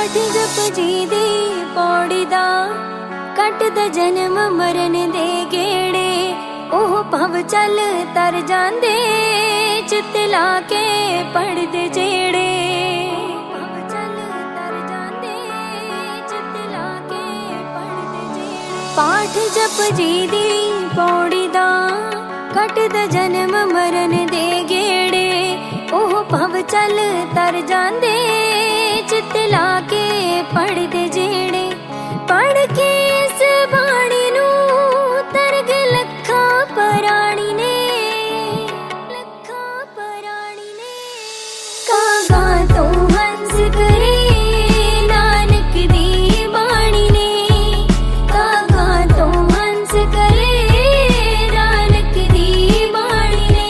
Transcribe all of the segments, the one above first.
पाठ जपजी दी पौड़ी दा कटदा जन्म मरण दे गेड़े। ओह भव चल तर जांदे चित ला के पढ़दे जेड़े। भव चल तर जांदे चित ला के पढ़दे जेड़े। पाठ जपजी दी पौड़ी दा कटदा जन्म मरण दे गेड़े। ओह भव चल तर जांदे चित ला के पढ़दे जेड़े। पढ़ के इस बाणी नू तरग लखा पराणी ने। लखा पराणी ने कागा तो हंस करे नानक दी बाणी ने। कागा तो हंस करे नानक दी बाणी ने।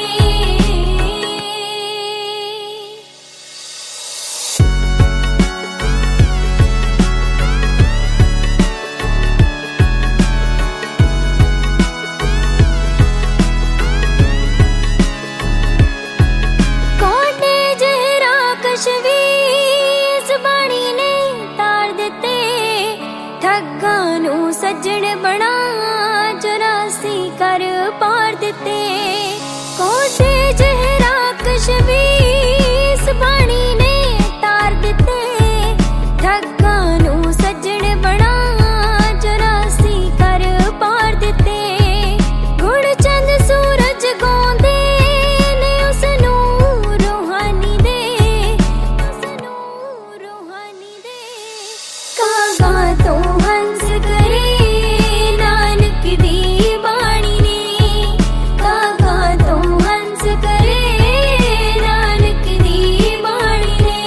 सज्जण बना 84 कर पार दिते। कोटे जहरा कशवीस बाणी ने तार दिते। ठग्गा नू सज्जण बना 84 कर पार दिते। गुण चंद सूरज गाउंदे ने उसनू रूहानी दे। उसनू रूहानी दे कागा तो हंस करे नानक दी बाणी ने। कागा तो हंस करे नानक दी बाणी ने।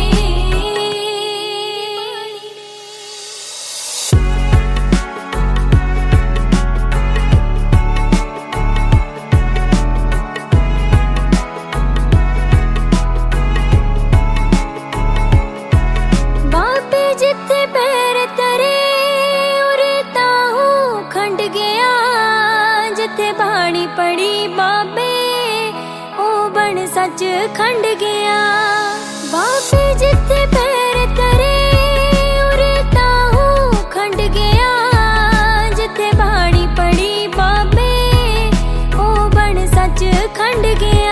बाबे जिथे पैर तरे उरे ताहू खंड गया। जिथे बाणी पड़ी बाबे ओ बन सच खंड गया। बाबे जिथे पैर तरे उरे ताहू खंड गया। जिथे बाणी पड़ी बाबे ओ बन सच खंड गया।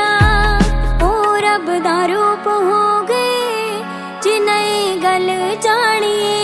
ओ रब दा रूप हो गए जिन्हें गल जानिए।